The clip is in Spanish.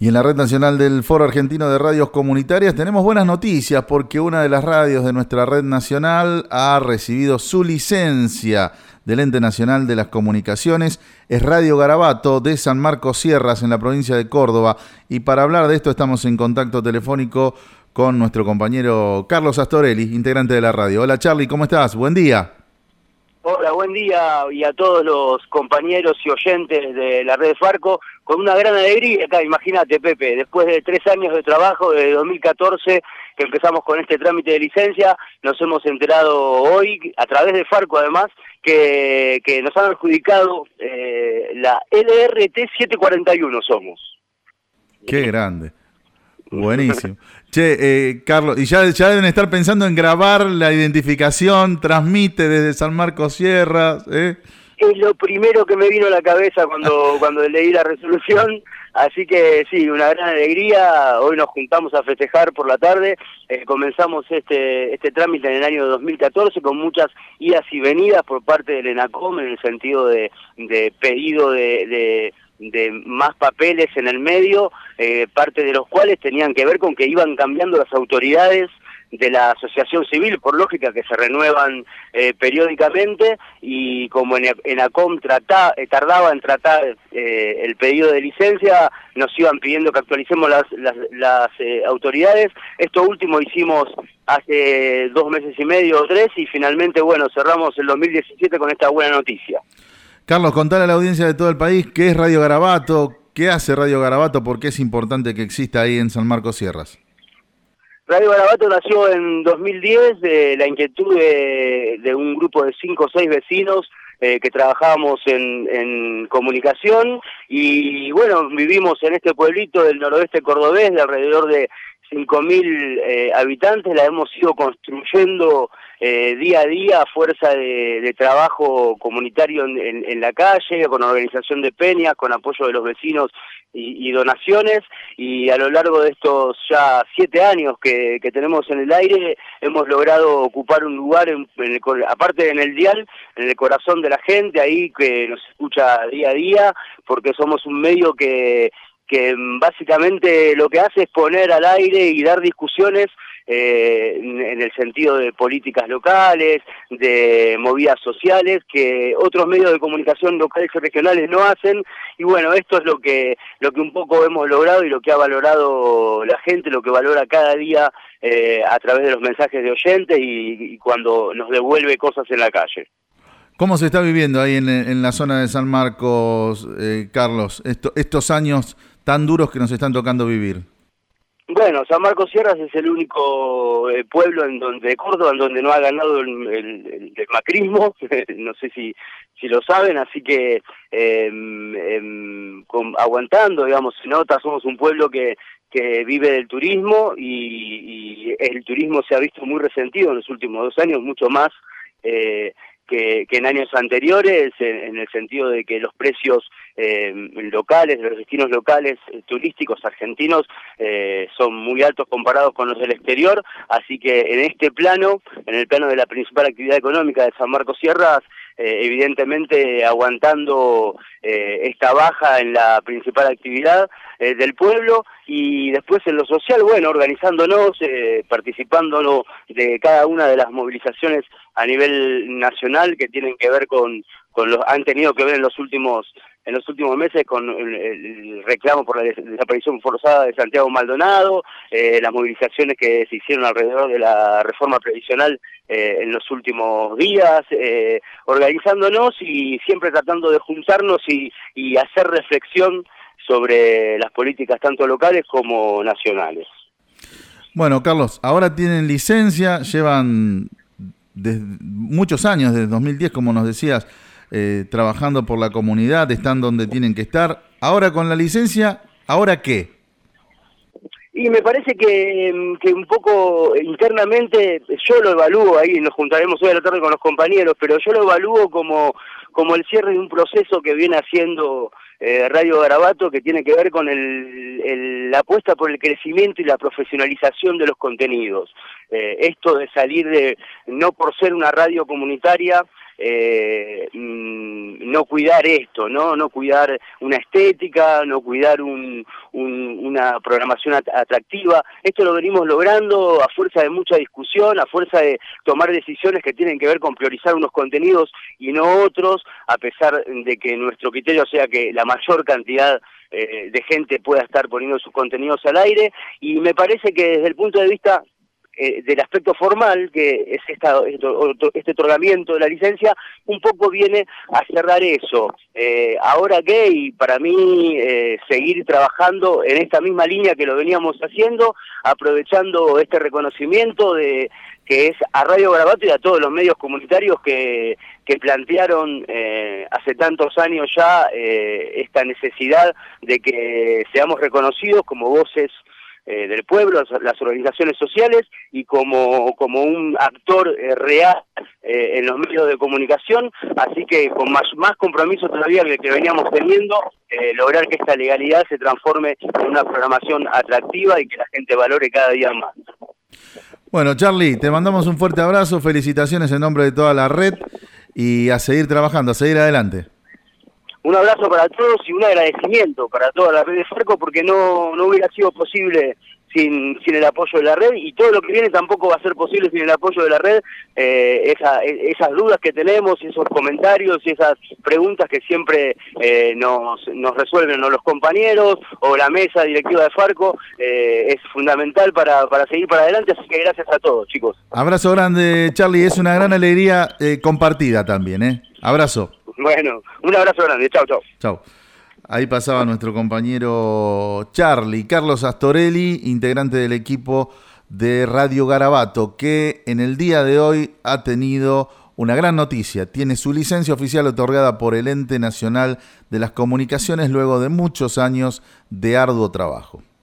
Y en la Red Nacional del Foro Argentino de Radios Comunitarias tenemos buenas noticias porque una de las radios de nuestra red nacional ha recibido su licencia del Ente Nacional de las Comunicaciones. Es Radio Garabato de San Marcos Sierras en la provincia de Córdoba. Y para hablar de esto estamos en contacto telefónico con nuestro compañero Carlos Astorelli, integrante de la radio. Hola Charly, ¿cómo estás? Buen día. Hola, buen día y a todos los compañeros y oyentes de la red de Farco, con una gran alegría acá, imagínate Pepe, después de 3 años de trabajo, desde 2014 que empezamos con este trámite de licencia, nos hemos enterado hoy, a través de Farco además, que nos han adjudicado la LRT 741 somos. Qué grande. Buenísimo. Che, Carlos, y ya deben estar pensando en grabar la identificación, transmite desde San Marcos Sierras, ¿eh? Es lo primero que me vino a la cabeza cuando leí la resolución, así que sí, una gran alegría. Hoy nos juntamos a festejar por la tarde, comenzamos este trámite en el año 2014 con muchas idas y venidas por parte del ENACOM en el sentido de pedido de más papeles en el medio, parte de los cuales tenían que ver con que iban cambiando las autoridades de la asociación civil, por lógica que se renuevan periódicamente, y como ENACOM tardaba en tratar el pedido de licencia, nos iban pidiendo que actualicemos las autoridades. Esto último hicimos hace 2 meses y medio o 3, y finalmente, bueno, cerramos el 2017 con esta buena noticia. Carlos, contale a la audiencia de todo el país qué es Radio Garabato, qué hace Radio Garabato, por qué es importante que exista ahí en San Marcos Sierras. Radio Garabato nació en 2010 de la inquietud de un grupo de 5 o 6 vecinos que trabajábamos en comunicación, y bueno, vivimos en este pueblito del noroeste cordobés de alrededor de 5.000 habitantes. La hemos ido construyendo día a día a fuerza de trabajo comunitario en la calle, con organización de peñas, con apoyo de los vecinos y donaciones, y a lo largo de estos ya 7 años que tenemos en el aire, hemos logrado ocupar un lugar, aparte en el dial, en el corazón de la gente, ahí que nos escucha día a día, porque somos un medio que básicamente lo que hace es poner al aire y dar discusiones en el sentido de políticas locales, de movidas sociales, que otros medios de comunicación locales y regionales no hacen. Y bueno, esto es lo que un poco hemos logrado y lo que ha valorado la gente, lo que valora cada día a través de los mensajes de oyentes y cuando nos devuelve cosas en la calle. ¿Cómo se está viviendo ahí en la zona de San Marcos, Carlos, estos años tan duros que nos están tocando vivir? Bueno, San Marcos Sierras es el único pueblo de Córdoba en donde no ha ganado el macrismo, no sé si lo saben, así que aguantando, digamos, se nota, somos un pueblo que vive del turismo, y el turismo se ha visto muy resentido en los últimos 2 años, mucho más que en años anteriores, en el sentido de que los precios locales, de los destinos locales turísticos argentinos son muy altos comparados con los del exterior, así que en este plano, en el plano de la principal actividad económica de San Marcos Sierras, evidentemente aguantando esta baja en la principal actividad del pueblo, y después en lo social, bueno, organizándonos, participando de cada una de las movilizaciones a nivel nacional que tienen que ver han tenido que ver en los últimos meses con el reclamo por la desaparición forzada de Santiago Maldonado, las movilizaciones que se hicieron alrededor de la reforma previsional en los últimos días, organizándonos y siempre tratando de juntarnos y hacer reflexión sobre las políticas tanto locales como nacionales. Bueno, Carlos, ahora tienen licencia, llevan muchos años, desde 2010, como nos decías, trabajando por la comunidad, están donde tienen que estar. Ahora con la licencia, ¿ahora qué? Y me parece que un poco internamente, yo lo evalúo, ahí nos juntaremos hoy a la tarde con los compañeros, pero yo lo evalúo como el cierre de un proceso que viene haciendo Radio Garabato, que tiene que ver con la apuesta por el crecimiento y la profesionalización de los contenidos. Esto de salir no por ser una radio comunitaria, no cuidar esto, no cuidar una estética, no cuidar una programación atractiva. Esto lo venimos logrando a fuerza de mucha discusión, a fuerza de tomar decisiones que tienen que ver con priorizar unos contenidos y no otros, a pesar de que nuestro criterio sea que la mayor cantidad de gente pueda estar poniendo sus contenidos al aire, y me parece que desde el punto de vista del aspecto formal, que es este otorgamiento de la licencia, un poco viene a cerrar eso. Ahora que, y para mí, seguir trabajando en esta misma línea que lo veníamos haciendo, aprovechando este reconocimiento que es a Radio Garabato y a todos los medios comunitarios que plantearon hace tantos años ya esta necesidad de que seamos reconocidos como voces del pueblo, las organizaciones sociales, y como un actor real en los medios de comunicación, así que con más compromiso todavía que veníamos teniendo, lograr que esta legalidad se transforme en una programación atractiva y que la gente valore cada día más. Bueno, Charly, te mandamos un fuerte abrazo, felicitaciones en nombre de toda la red y a seguir trabajando, a seguir adelante. Un abrazo para todos y un agradecimiento para toda la red de Farco, porque no hubiera sido posible sin el apoyo de la red, y todo lo que viene tampoco va a ser posible sin el apoyo de la red. Esas dudas que tenemos, esos comentarios y esas preguntas que siempre nos resuelven los compañeros o la mesa directiva de Farco, es fundamental para seguir para adelante, así que gracias a todos, chicos. Abrazo grande, Charly, es una gran alegría compartida también, Abrazo. Bueno, un abrazo grande. Chau, chau. Chau. Ahí pasaba nuestro compañero Charly, Carlos Astorelli, integrante del equipo de Radio Garabato, que en el día de hoy ha tenido una gran noticia. Tiene su licencia oficial otorgada por el Ente Nacional de las Comunicaciones luego de muchos años de arduo trabajo.